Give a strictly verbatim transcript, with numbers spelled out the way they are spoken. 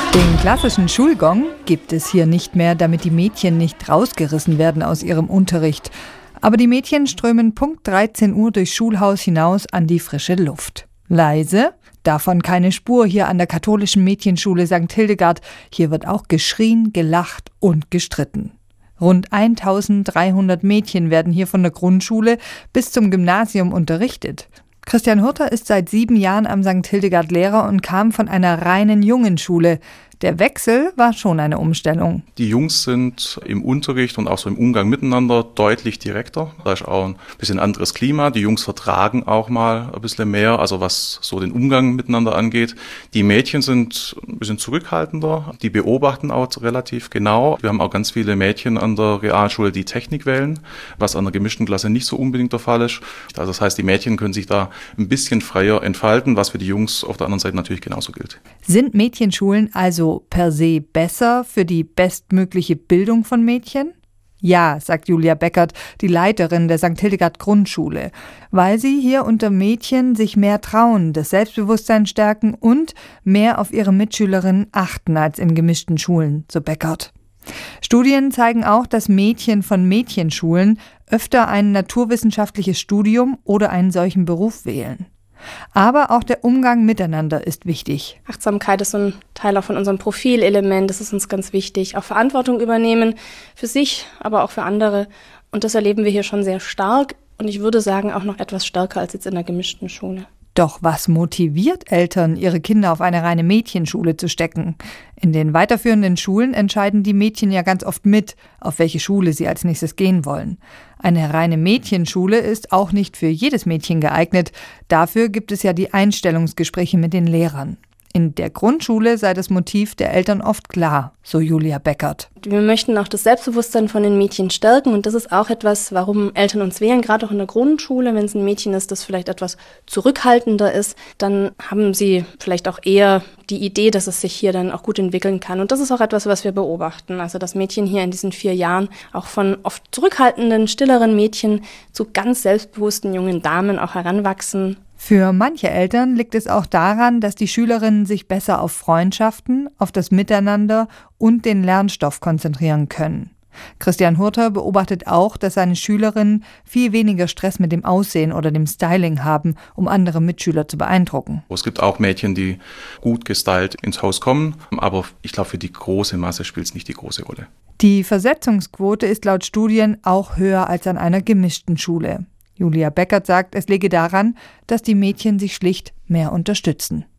Den klassischen Schulgong gibt es hier nicht mehr, damit die Mädchen nicht rausgerissen werden aus ihrem Unterricht. Aber die Mädchen strömen Punkt dreizehn Uhr durchs Schulhaus hinaus an die frische Luft. Leise? Davon keine Spur hier an der katholischen Mädchenschule Sankt Hildegard. Hier wird auch geschrien, gelacht und gestritten. Rund eintausenddreihundert Mädchen werden hier von der Grundschule bis zum Gymnasium unterrichtet. Christian Hurter ist seit sieben Jahren am Sankt Hildegard Lehrer und kam von einer reinen Jungenschule. Der Wechsel war schon eine Umstellung. Die Jungs sind im Unterricht und auch so im Umgang miteinander deutlich direkter. Da ist auch ein bisschen anderes Klima. Die Jungs vertragen auch mal ein bisschen mehr, also was so den Umgang miteinander angeht. Die Mädchen sind ein bisschen zurückhaltender. Die beobachten auch relativ genau. Wir haben auch ganz viele Mädchen an der Realschule, die Technik wählen, was an der gemischten Klasse nicht so unbedingt der Fall ist. Also das heißt, die Mädchen können sich da ein bisschen freier entfalten, was für die Jungs auf der anderen Seite natürlich genauso gilt. Sind Mädchenschulen also per se besser für die bestmögliche Bildung von Mädchen? Ja, sagt Julia Beckert, die Leiterin der Sankt Hildegard Grundschule, weil sie hier unter Mädchen sich mehr trauen, das Selbstbewusstsein stärken und mehr auf ihre Mitschülerinnen achten als in gemischten Schulen, so Beckert. Studien zeigen auch, dass Mädchen von Mädchenschulen öfter ein naturwissenschaftliches Studium oder einen solchen Beruf wählen. Aber auch der Umgang miteinander ist wichtig. Achtsamkeit ist so ein Teil auch von unserem Profilelement, das ist uns ganz wichtig. Auch Verantwortung übernehmen für sich, aber auch für andere. Und das erleben wir hier schon sehr stark und ich würde sagen auch noch etwas stärker als jetzt in der gemischten Schule. Doch was motiviert Eltern, ihre Kinder auf eine reine Mädchenschule zu stecken? In den weiterführenden Schulen entscheiden die Mädchen ja ganz oft mit, auf welche Schule sie als nächstes gehen wollen. Eine reine Mädchenschule ist auch nicht für jedes Mädchen geeignet. Dafür gibt es ja die Einstellungsgespräche mit den Lehrern. In der Grundschule sei das Motiv der Eltern oft klar, so Julia Beckert. Wir möchten auch das Selbstbewusstsein von den Mädchen stärken und das ist auch etwas, warum Eltern uns wählen, gerade auch in der Grundschule. Wenn es ein Mädchen ist, das vielleicht etwas zurückhaltender ist, dann haben sie vielleicht auch eher die Idee, dass es sich hier dann auch gut entwickeln kann. Und das ist auch etwas, was wir beobachten. Also dass Mädchen hier in diesen vier Jahren auch von oft zurückhaltenden, stilleren Mädchen zu ganz selbstbewussten jungen Damen auch heranwachsen. Für manche Eltern liegt es auch daran, dass die Schülerinnen sich besser auf Freundschaften, auf das Miteinander und den Lernstoff konzentrieren können. Christian Hurter beobachtet auch, dass seine Schülerinnen viel weniger Stress mit dem Aussehen oder dem Styling haben, um andere Mitschüler zu beeindrucken. Es gibt auch Mädchen, die gut gestylt ins Haus kommen, aber ich glaube, für die große Masse spielt es nicht die große Rolle. Die Versetzungsquote ist laut Studien auch höher als an einer gemischten Schule. Julia Beckert sagt, es liege daran, dass die Mädchen sich schlicht mehr unterstützen.